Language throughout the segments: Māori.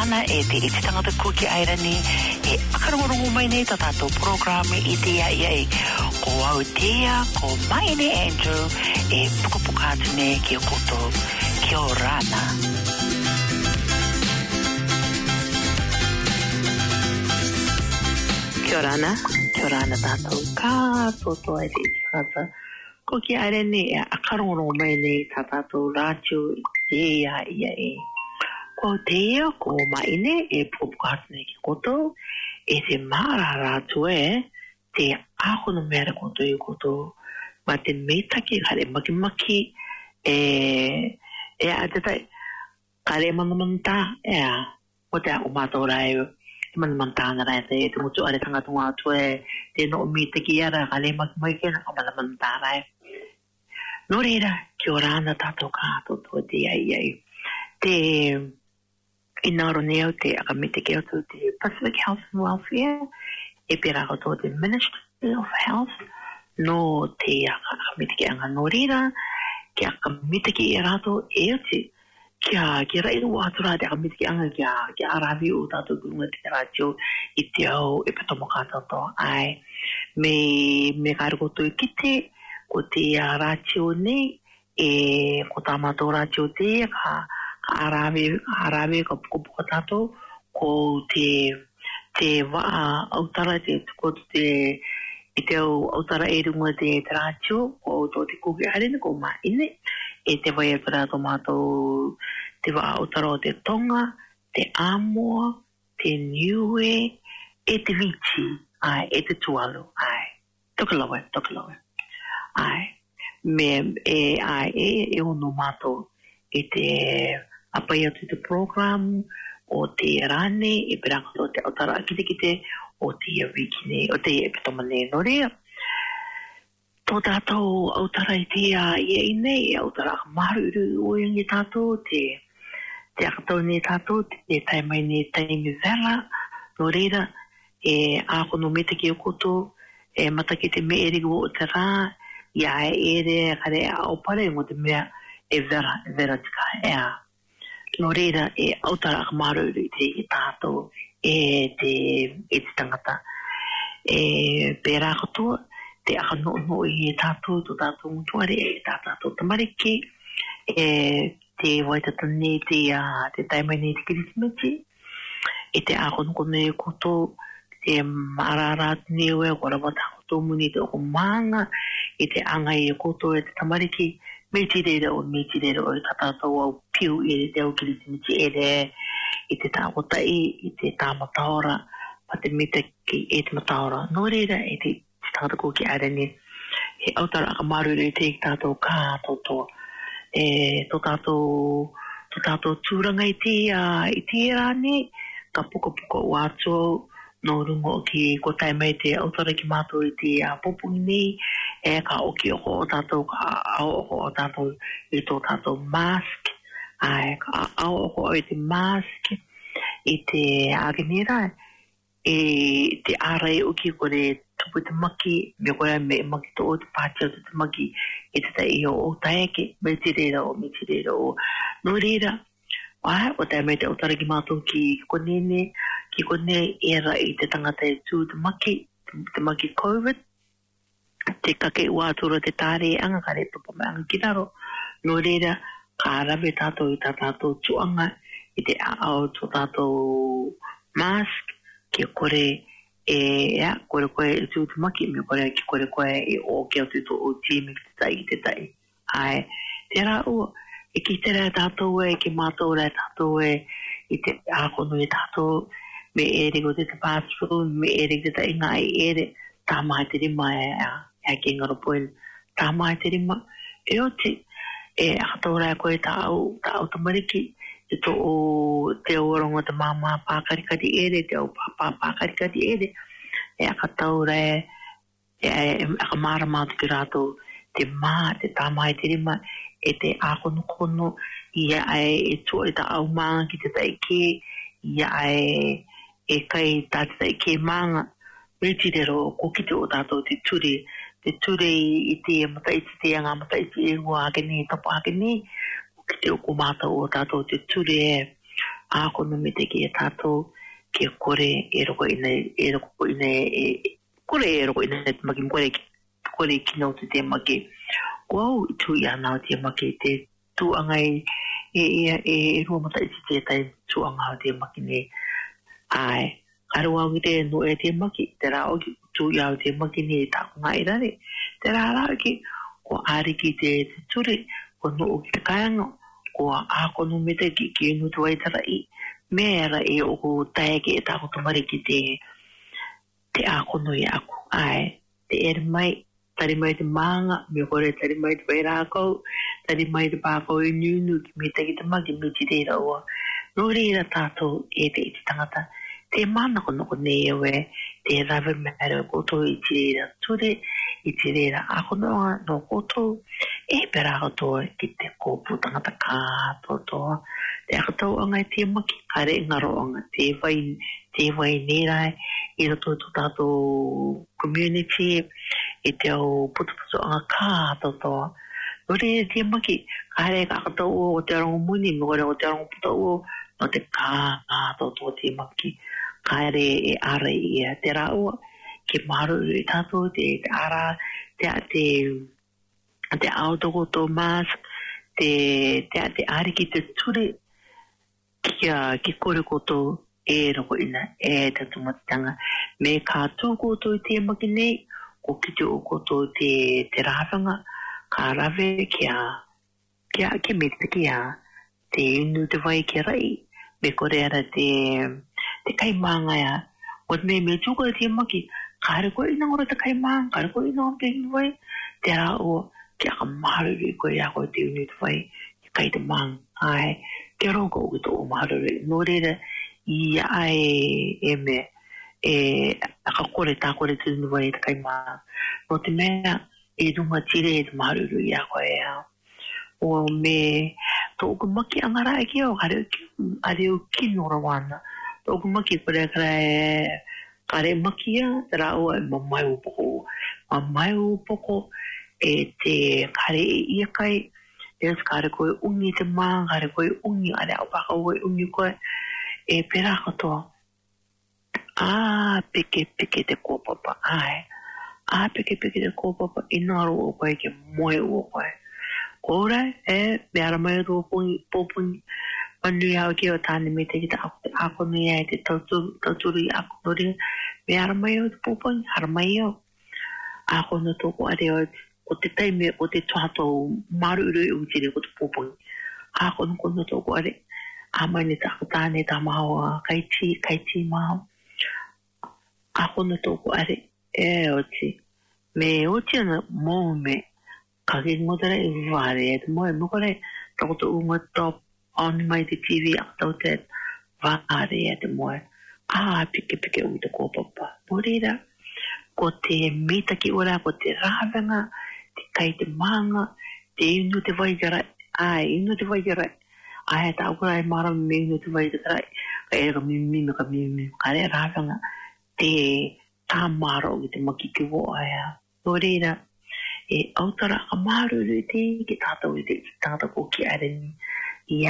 Kiorana e te iti tangata kuki airani e akarongorongo mai nei tatato programe i te ia e ko Autea, ko Maine Andrew e pukapukatune ki o koto Kiorana. Kiorana tātou kātoto e te tangata kuki airani e akarongorongo mai nei tatato rātiu i te ia e ko Autea, ko Maine e pukapukatune ki koto e te mara rātu e te ahono mea koto i koto ma te meitaki kare makimaki e a te tai kare manamanta e a o te ako mātora e manamanta ngara e te mutu are tangata wātu e te no meitaki ara kare makimaki na manamanta rai no reira ki o rāna tātou kātoto te iai te inaro neo te akamitaki o te Pacific Health and Welfare e pera ko te Ministry of Health no te akamitaki anga no reira ki akamitaki e rato e te kia rairu atura te akamitaki anga kia arawi o tātou kurunga te rātio i te au e patomo kātoto ai me kāre koto i kite ko te rātio nei e ko tā mātou rātio te ka arawe ka pukapuka tātou ko te waa autara te tuko te i te autara e runga te rātio ko tō te kuki harene ko Maine e te vai e pera tō mātou te waa autara o te Tonga, te Amoa, te Niue e te Vici ai, e te Tualu ai, tokalawe ai, e ono mātou e te apai atu te program o te rane e peranga o te autara kite o te wikine o te epitomane no rea tō tātou autara i te ia nei autara maruru o ingi tātou te akatau nei tātou te taimai nei taimi vera no rea e ākono metaki o koto e mataki te me erigo o te rā ia e ere kare aopare mo te mea e vera tika ea no reira e autara akamaruru i te tātou e te tangata e pērā katoa te akanono i tātou tō tātou mutuare e tātou tamariki e te waitatane te taimai nei te kirismeti e te akonokono e koto te mararātune ue kora wata koto muni te oko maanga e te angai e koto e te tamariki Metirera o tātou au piu e te au kiritimiti e te tākotai i te tāmataora pa te metaki e te mataora no reira e te tangata ko ki arene e autara akamaruru e te tātou kātoto e tō tātou tūranga i te rane ka puka o atua no rungo ki ko taimai te autara ki mātou i te popungi nei e ka oki o tātou ka ao o tātou i tō tātou mask ai ka ao o i te mask i te agenera e te arai uki kore tupu te maki me koe me maki tō te pātia te maki e te tai o taeke me te reira o no reira ai o taimai te autara ki mātou ki konene ki kone era i te tangata e tū te maki COVID te kake uatura te tāre anga kare papa me anga kiraro no reira ka rawe tātou i tātou tuanga i te ao tō tātou mask ki kore kore koe i tū te maki me kore ki kore koe i o ke atu tō o tīme ki te tai ai te rā ua e ki te rā tātou e ki mātou rā tātou e i te ākono i tātou me ere ko te pāturu, me ere te tai ngā ere, tā mai te rima e ki ngaro poen, tā mai te rima, e o te, e akataura koe tā au tamariki, te orongo te māmā pākarikati ere, te au pāpā pākarikati ere, e akataura e akamāra mātu ki rātou, te tā mai te rima, e te ākono, ia e tua i tā au mānga ki te tai ke, ia e kai tātai ke maanga Rirero ko kite o tātou te ture i te mataiti te anga mataiti e ua ake ni tapa ake ni ko kite o ko mātou o tātou te ture ako no me te ki tato ke kore e roko ina kore e roko ina maki kore ki no te maki wow tu ya na te maki te tu angai e rua mata i te tai tu anga te maki ne ai arua te no e te maki te ra o tu ya te maki ne ta ngai rare te ra ki ko ari ki te ture ko no o ki te kaanga ko ako no me te ki no te waitara i mera e o ko taeke e tako tumari ki te ako no i ako ai te ere mai tari mai te maanga me kore tari mai te wairākou tari mai te pākou i nunu ki me te ki te maki me te reira ua no reira tātou e te iti tangata te mana kono ko ne ewe te rave mera koto i te reira ture i te reira ako no koto e pera koto ki te kōpu tangata kātoa te akatau anga te maki kare ngaro anga te vai nerai i roto to tātou community i te au putuputu anga kātoa nore te maki kare kakatau o te arongo muni me kore o te arongo putau no te kātoa te maki kare e ara i te raua ke maru i tātou te ara te autoko tō mask te ariki te ture ki kore koto e roko ina e te tumatanga me ka tū koto i te maki nei ko ki te o koto te rāwhanga ka rawe ke me te te inu te vai ke rai me kore ara te kaimanga ia o me tūko i te maki ka re koe ina ora te kaimanga ka re koe ina ora te inu vai te rā o ki aka maharuri koe a koe te inu te vai ki kai te mang ai te roko o ki tō maharuri no reira i ai me aka kore tā kore te inu vai te kaimanga no te mea e runga tire e te maharuri a koe o me tō ku maki angara e ki au are o kino rawana tō ku maki kore kare maki a te rā o e mamai o poko e te kare e ia kai e kare koe ungi te maa kare koe ungi are au paka ue ungi koe e pera katoa peke te kōpapa peke te kōpapa inaro o koe ke moe o koe kōra me ara mai rō pōpungi manui hao ki o tāne me te ki te ako nui ai te tauturu i ako nori me ara mai o te pōpungi ara mai o ako no tōko are o te taime o te tātou maru uru i utiri o te pōpungi ako no kono tōko are amai ne tako tāne tā maho kaiti maho ako no tōko are oti me oti ana mō me kage ngodara i wāre e te moe mokore tako to unga top on mai te TV akatau te wāre e te moe pike ui te kōpapa no reira ko te mita ki ora ko te rāwenga te kai te manga te inu te waigara inu te waigara ai ta ora e mara me inu te waigara ka e ka mimi ka re rāwenga te tāmaro i te maki ki wo aia no reira e autara a maruru te ki tātou i te tātou ko ki areni ia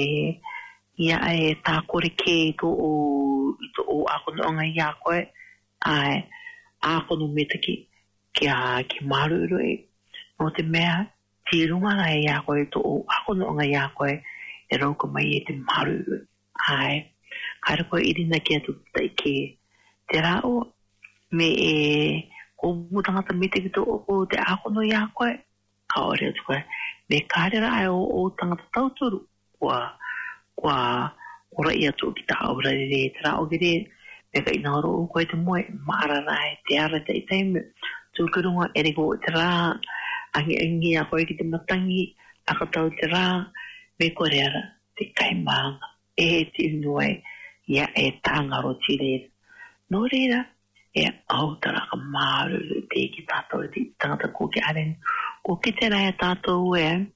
e tā kore ke i tō o ako no anga ia koe ai ako no me taki ki maruru e no te mea ti runga na ia koe tō o ako no anga ia koe e rauka mai e te maruru ai kare koe irina ki atu tai ke te rao me ko mutangata me te ki tō o te ako no ia koe ka ore atu koe me kare rai o tangata tauturu kua ora ia tō ki ta aura re te rao ki re me ka ina oro o koe te moe maara rai te ara te itaime tūkurunga ere ko te rā angi a koe ki te matangi akatau te rā me kore ara te kaimanga te inuai ia e tāngaro tire no reira e autara ka maru te ki tātou te tangata ko ki aren ko ki te rai tātou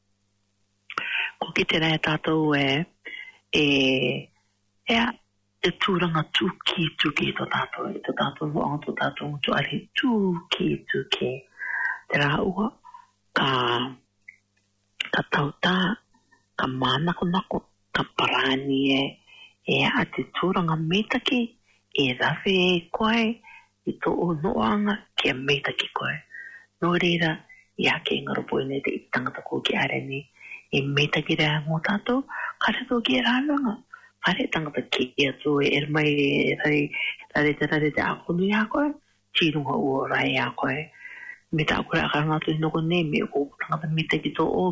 e tūranga tūki tō tātou no anga tō tātou tō are tūki te rā ua ka tautā ka mānako ka parani a te tūranga metaki e rawe koe i tō o noanga kia metaki koe. Nō reira, i ake ingaropoine te i tangata ko ki areni e metaki rea ngō tātou, kare tō ki e rāwanga. Kare tangata ki atu e mai rare te akonu i a koe, tīrunga ua rai a koe. Me ta akura akaranga tu noko ne me o tangata metaki tō o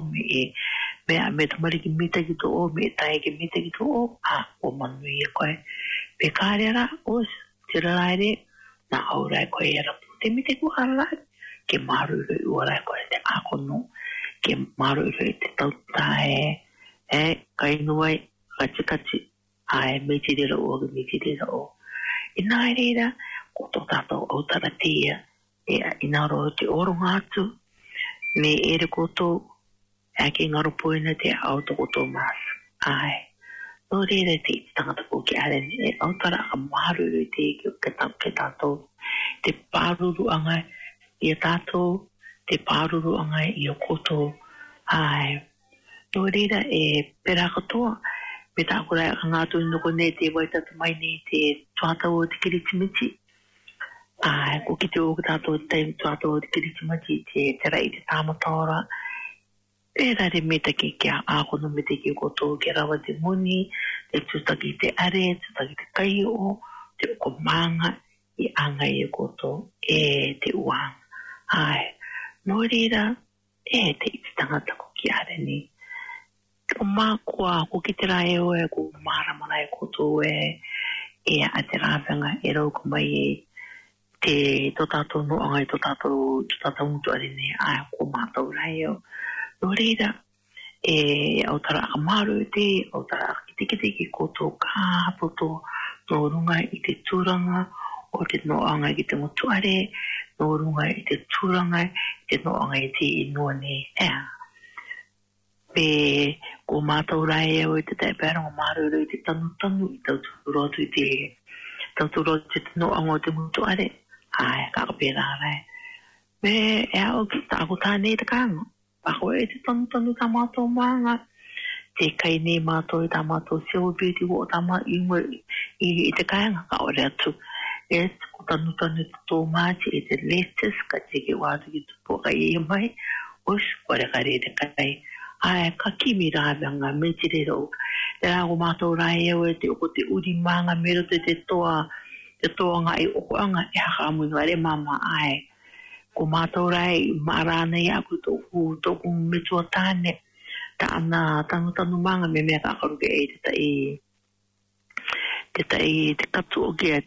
me tamariki metaki tō o me taeke metaki tō o o manui e koe. Pe kārera os, tira raere, na aurai koe e rapu. Te metaki wakarai, ke maruru i uarai koe te akono, ke maruru i te tautae, kainuai, kachikachi, metirira o, metirira o. I nai reira, ko tō tātou autara tia, inaro te oronga atu, me ere koto, ake ngaropoina te auto koto mas. Nō reira te tangata ko ki arene, autara a maruru te ke tātou, te pāruru angai i a tātou, te pāruru angai i a koto. Nō reira e pera katoa, me tā kura a ngātu noko ne te waitata mai ne te tuatau o te kiritimiti. Ko ki te o tātou te tuatau o te kiritimiti te rai te tāmataora. Pera re metaki kia ākono metaki koto ke rawa te muni, te tutaki te are, tutaki te kaio, te oko manga i anga i koto e te uanga. Nō reira, te iti tangata ko ki areni. Ko mākua, ko ki te rae o ko māramana e koto a te rāwhanga e rau ko mai te tō tātou no angai tō tātou mutu arene, ko mātou rae o. Nō reira, autara a maru te, autara a kitikite ki koto kāpoto, nō runga i te tūranga, o te noanga i te motuare, nō runga i te tūranga, i te noanga i te inuane. Pe ko mātou rai o i te taiparonga maruru i te tanu i tau tūrotu i te noanga o te motuare. Kakapera rai. Me o ki tāko tāne te kānga. Pako e te tanu tā mātou maanga, te kaine mātou i tā mātou seobeti o tā mātou i te kāinga ka ore atu. E ko tanu tō māti e te lettuce, ka teke wātu ki tupo ka i mai, os kore kare te kai. Ka kimi rāwanga me te rero. Te rāko mātou rai eo e te oko te uri maanga mero te toa ngā i oko anga e haka amu ngā re mama ko mātou rai marana i aku tōku metua tāne ta ana tanu manga me mea kakaruke e te katu o kia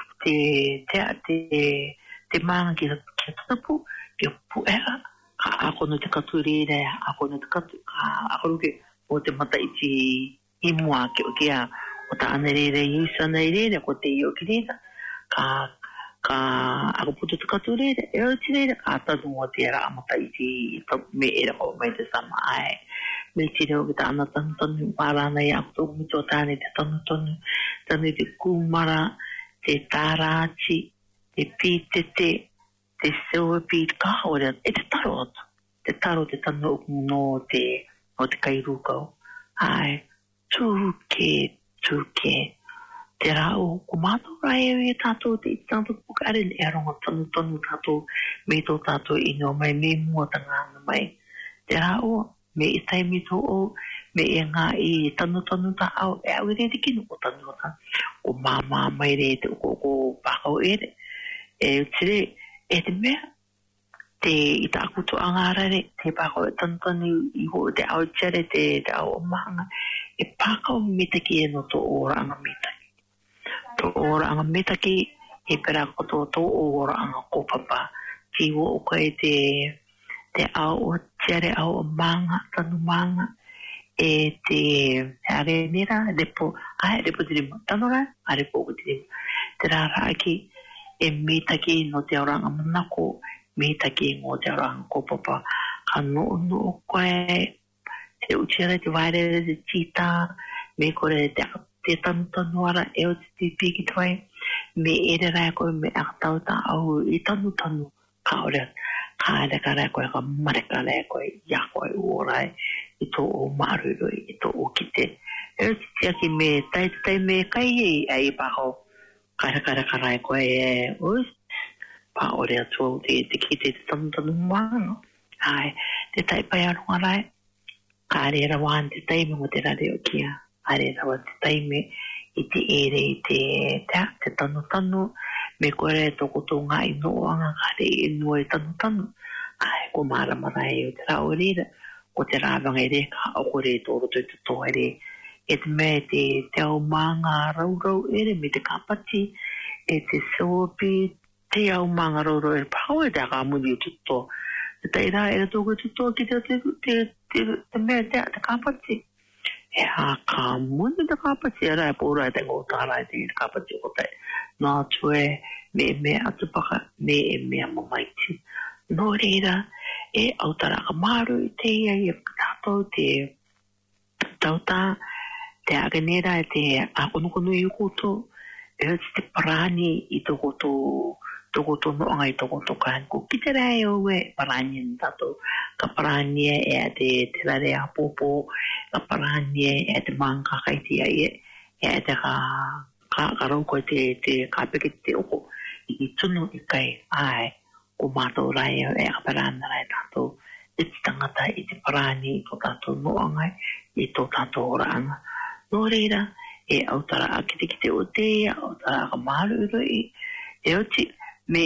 te manga ki tatapu ki puera ako no te katu rere ako no te katu akaruke o te mata iti imua ki o kia o ta ana rere isana i rere ko te i o ki rere ka ako puto te katu rere, e o ti rere, ka tanu o te ara amata i ti me ere ko mai te sama me ti reo ki ta ana tanu marana i ako tōku mito tāne te tanu te kumara, te tārachi, te pītete, te sewa pīt kāore, e te taro te tanu o no te kairukau. Tūke. Te rao, ko mātou rai e tātou te tātou pukare le aronga tanu tātou me tō tātou ino mai me mua tanganga mai. Te rao, me i taimi tō o, me e ngā i tanu tā au, e au re te kinu o tanu tā. Ko māma mai re te ko pākau ere. E tire, e te mea, te i tā kutu angārare, te pākau e tanu i ho te au tere, te au o mahanga, e pākau mitaki e no tō ora anga mitaki. Tō ora anga metaki e pera koto tō ora anga kopapa. Tiwo o koe te au o tiare au o manga, tanu manga, e te are nera, repo tirima. Tano rai, a repo o tirima. Te rara aki e metaki no te oranga manako, metaki no te oranga kopapa. Ka no o koe, te utiara te wairere te tita, me kore te tanu ara e o te piki twai, me ere rai koe me akatau ta au i tanu ka ore ka rai koe ka mareka rai koe ia koe uorai i tō o maruru i tō o kite e tia ki me tai me kai ai pa ho kara ko e us pa ore atu te ki te tonu ma ai te tai pa ya rai kare ra wan te tai mo te ra de kia are ra te tai me i te ere te tonu me kore toko tō ngai no anga kare e no e tanu ai ko mara e o te rao rira ko te rāwanga e reka o kore tōro te tō ere e te me te au manga rau ere me te kapati e te sopi te au manga rau ere pāua te aka muni o tuto te teira ere tōko tuto ki te me te kapati e a ka muni te kapati e rai pōra te ngōtara e te kapati o te nā tue me atupaka me mamaiti. No reira e autara ka maru i te ia i tātou te tauta te aganera e te akonukonu i ukoto e hati te parani i tokoto no anga i tokoto kan ko ki te rei o e parani i tātou ka parani e a te rare a popo ka parani e a te manga kaiti e a te ka rauko te kapeke te oko i tunu i kai ai o mātou rai e a parana rai tātou i te tangata i te parani i tō tātou noangai i tō tātou oranga. Nō reira e autara a kite o te autara ka maru roi e oti me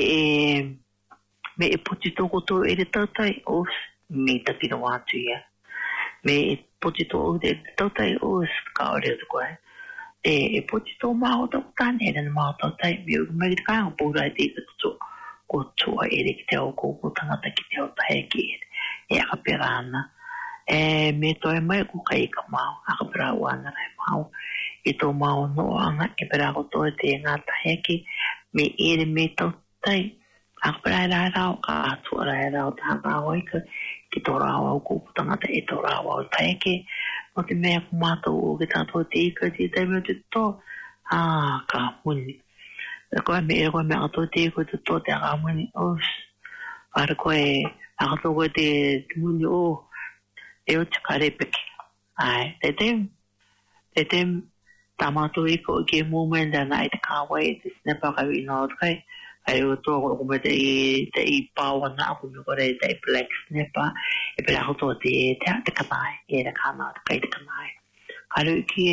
e poti tōko tō e re tautai os me takino wātu ia. Me e poti tō o te tautai os ka ore o te koe. E poti tō maho tō tāne e rana maho tautai me o mai te kāinga pōra e te ikato ko tua ere ki te o kōko tangata ki te o tahe ki e aka perana. E me toi mai ko kai ka maho, aka pera wana rai maho. I tō maho noanga e pera ko toi te ngā tahe ki me ere me tau tai. Aka pera e rai rao, ka atua rai rao tā rao ika ki tō rao au kōko tangata e tō rao au tahe ki. No te mea ko mātou o ki tātou te ika te tai me te tō. Ka muni. Koe me e koe me ato te koe te tō te aka muni os. Ara koe ato koe te muni o e o te kare peke. Ai, te tem tamato i ko ke moment ana i te kāwai te snepa kawi ina o kai. Ai o tō ko me te i pāwa na aku me kore te i black snepa. E pera ako tō te kanai. E te kāna te kai te kanai. Karu ki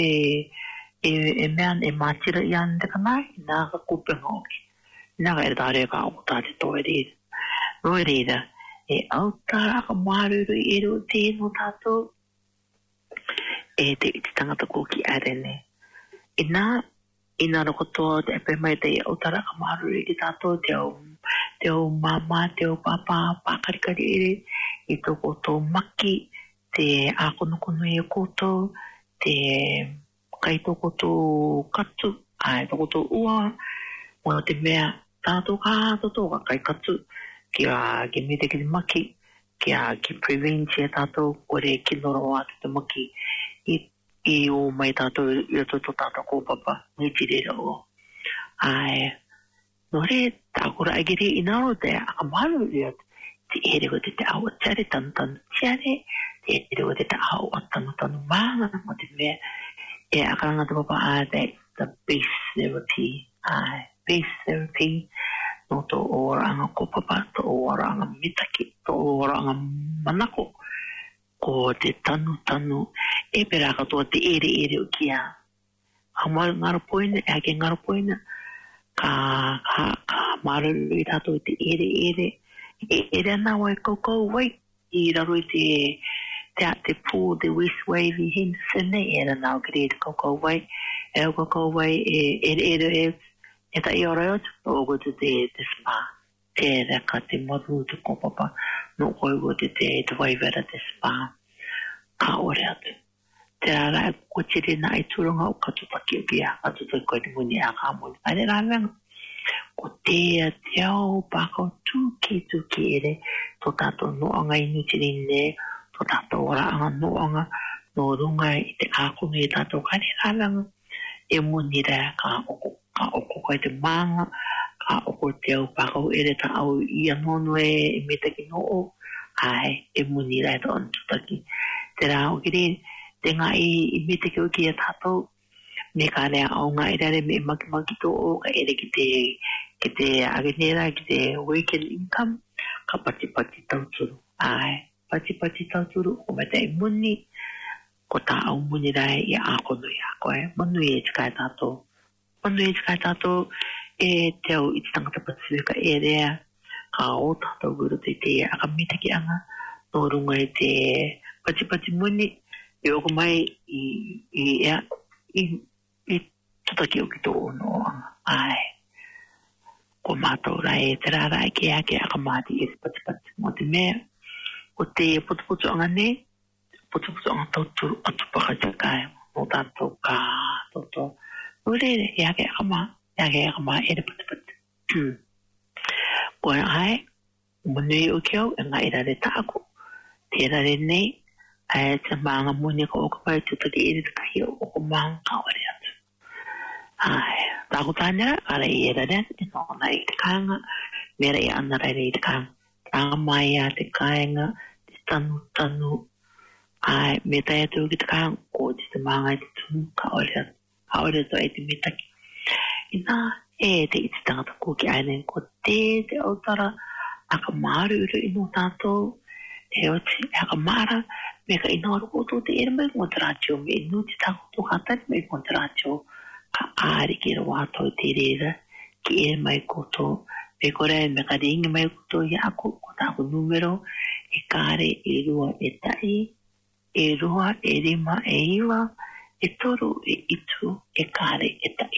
e mean e mātira i an te kanai, nā ka kupenga oki. Nā ka e tāre ka o tā te tō e reira. No e reira, e autara ka māruru i ero tēno tātou, e te tangata ko ki arene. Ina roko tō te epe mai te autara ka māruru i tātou, te o mama, te o papa, pākarikari ere, i tōko tō maki, te ākonokono i o koto, te kai toko tō katu, ai toko tō ua, o te mea tātou ka tō kai katu, ki me te ki te maki, ki prevent e tātou, kore ki noro atu te maki, i o mai tātou, i o tō tātou kōpapa, ni tirera o. Ai, no re, tākura agere i naro te akamaru i atu, te ere o te au atare tanu tiare, te ere o te au atanu maanga, mo te mea, e akaranga te papa a the base therapy. Base therapy no tō oranga kopapa, tō oranga mitaki, tō oranga manako. Ko te tanu, e peraka tō te ere o kia. Hamaru ngaro poina, e ake ngaro poina, ka maru i tātou te ere. E ere ana wai koko wai, i raro i te pū, te West Wavy Henson, e ana o kere te koko wai, e o koko wai, e ta i ora atu, o go te spa, te raka te maru te kopapa, no koi go te waivera te spa, ka ore atu. Te rara e ko tere na i turunga o katutaki o kia, katutaki koe te muni a ka muni. Ane rāwenga, ko te au pākau tūki ere, tō tātou noanga inu te rine, tō tātou ora anga noanga, no runga i te ākonga i tātou kare rāwenga, e muni rea ka oko koe te manga, ka oko te au pākau ere ta au i anono e metaki no o, ai, e muni rea tō antutaki. Te rā o kere, tenga I me te keo ki a tātou, me ka rea au ngā irare me maki tō o ka ere ki te agenera, ki te weekend income, ka pati tauturu. Ai, pati tauturu, o me te muni, ko tā au muni rai I a kono I a koe. Manu e tikai tātou, e te au I te tangata Pasifika e rea, ka o tātou guru te akamita ki anga, no runga I te pati muni, e oko mai I tutaki o ki tō ono anga. Ai, ko mātou rai te rara ke akamati e pati mo te mea, o te putu anga ne, putu anga tauturu atu pakajakai, no tātou ka toto. Urere, e akama e re pati. Koe ai, munui o kiau, e ngā irare tāku, te rare nei, ai te maanga muni ka okapai tutaki e re te kahi o ko maanga kawari atu. Ai, tāku tānera, kare I e rare, e nōna I te kāinga, mera I ana rare I te kāinga. Tānga mai a te kāinga, te tanu, ai, me tai atu ki te kāinga, ko te maanga I te tunu kawari atu. Haore to e te mitaki. Ina, e te iti tangata Cookie Island, ko te autara, aka maru uru ino tātou, e o te aka mara, me ka ino aru koto te ere mai ngon te rātio, me inu te takoto kātari mai ngon te rātio, ka āri ki rawātou te reira, ki ere mai koto, me kore me ka ringi mai koto I ako, ko tāko numero, e kāre e rua e tai, e rua e rima e iwa, e toru e itu e kāre e tai.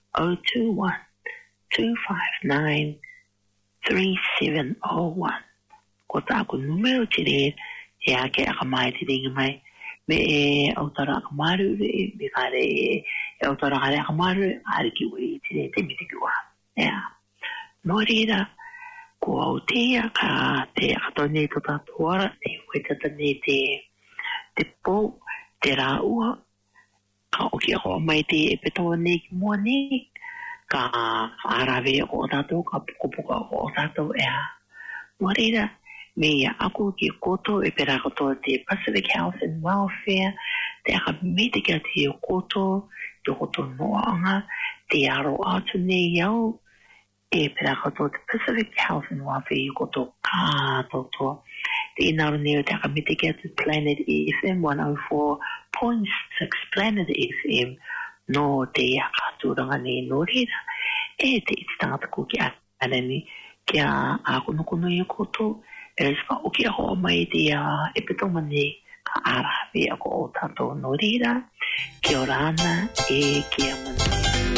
021-259-3701. Ko tāku numero te re, e ake akamai te ringi mai, me e autara akamaru re, me kāre e autara kare akamaru, are ki ui te re, te miti ki ua. Nō reira, ko autea ka te akatone to tātuara, te huetatane te pō, te rā ua, ka oki ako mai te e petoa nei ki mua nei, ka whaarawe o tātou, ka pukopuka o tātou ea. Nō reira, me ia ako ki koto e pera koto te Pacific Health and Welfare, te aka mete kia te koto, te koto noanga, te aro atu nei iau, e pera koto te Pacific Health and Welfare I koto kātoto. Te inaro neo te aka mete kia te Planet FM 104.6 Planet FM no te kāturanga nei no reira. E te iti tangata Cookie Island kia a kono I koto, e ska oki ako mai te e petoma nei ka arawe ako o tātou no reira, kia ora ana e kia mana.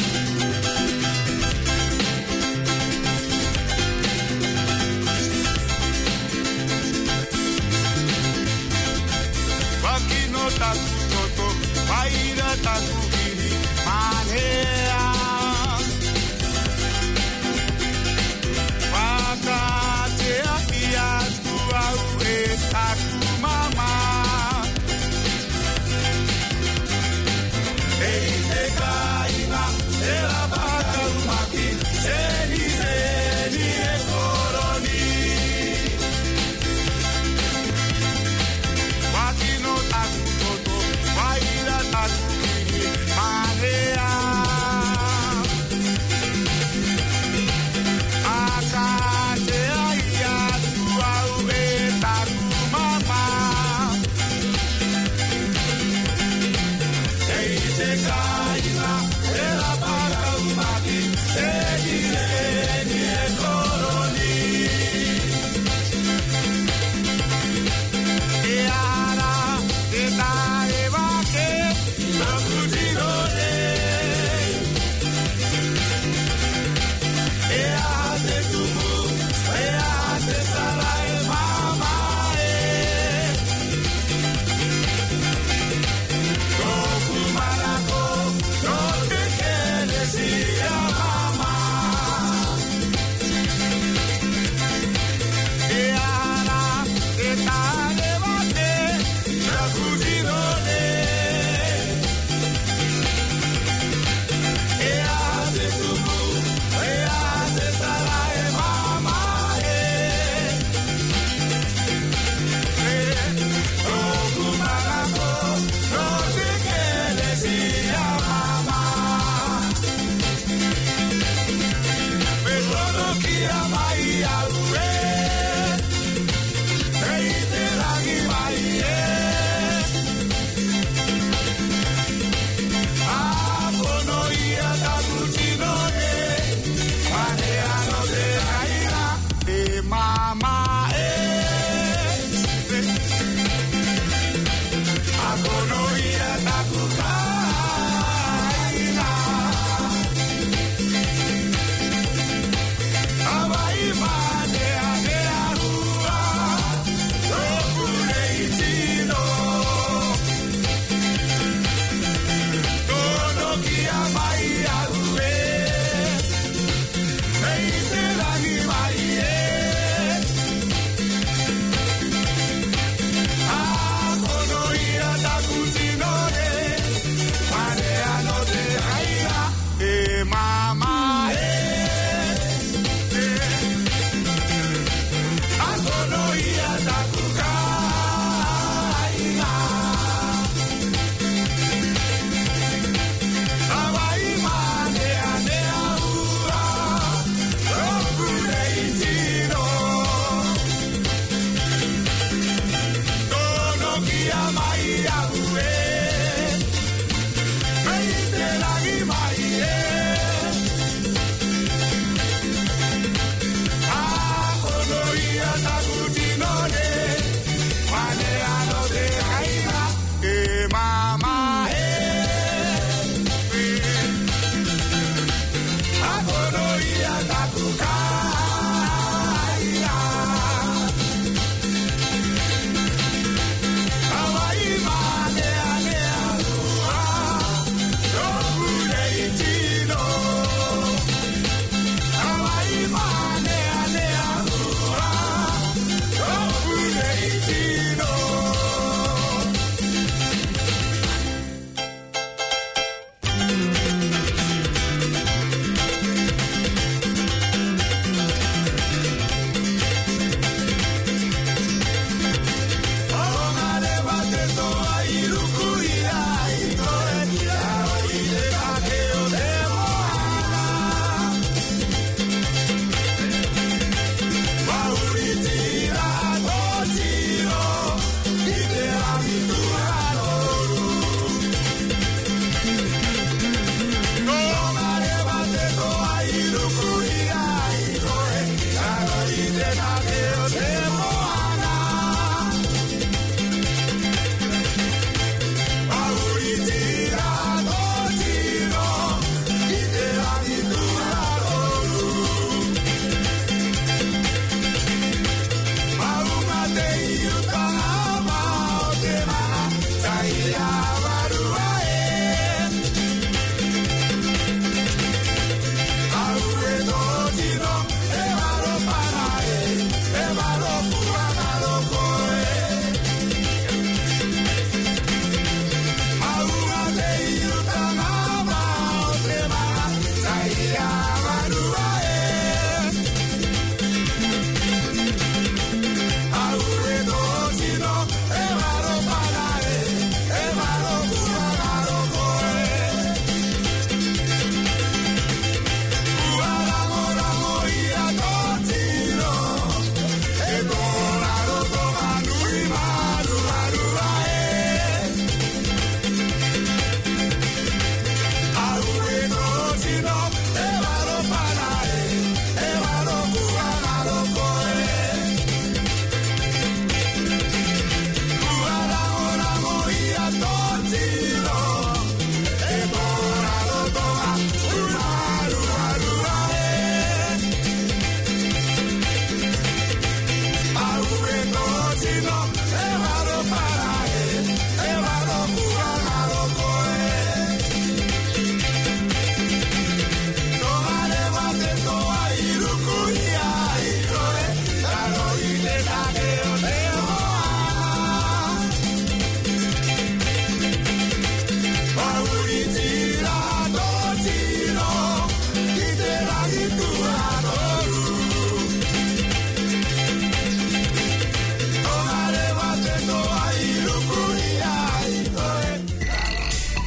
Taku toto, waira taku hiri, manhea. Wakatea ki atu au e taku mama. Ei te kainga, e la baka umaki, seni e koroni. Wakino taku waira taku hiri, manhea. ia